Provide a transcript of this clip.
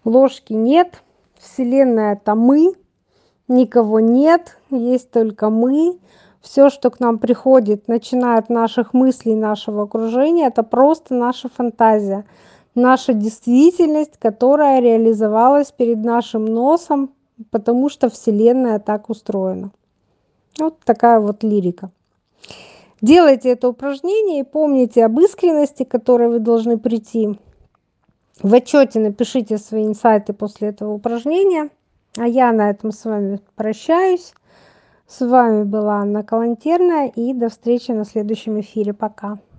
Ложки нет. Вселенная — это мы. Никого нет, есть только мы. Все, что к нам приходит, начиная от наших мыслей, нашего окружения, это просто наша фантазия, наша действительность, которая реализовалась перед нашим носом, потому что Вселенная так устроена. Вот такая вот лирика. Делайте это упражнение и помните об искренности, к которой вы должны прийти. В отчете напишите свои инсайты после этого упражнения. А я на этом с вами прощаюсь. С вами была Анна Калантерная, и до встречи на следующем эфире. Пока.